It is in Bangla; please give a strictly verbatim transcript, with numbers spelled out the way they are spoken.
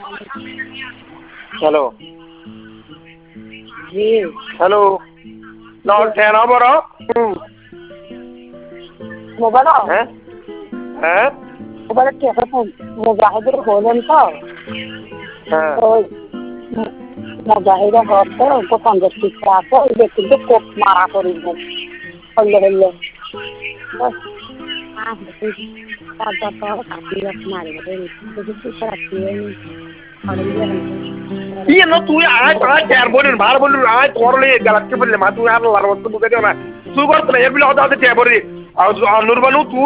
হ্যালো জি হ্যালো না কেন বড় মোবাইল হ্যাঁ হ্যাঁ মোবাইল কি এখন মুজাহিদের বলেন তো হ্যাঁ ওই মুজাহিদের ঘরতে ওকে পঞ্চাশ টিকা আছে ওই কিন্তু কোপ মারা করি হইলে হইলে Iya no tuh ay ay ter bonin bar bonin ay korle galak ke belle ma tu ar lar wastu buga jona su gor tla yebil oda de te bori aw nur banu tu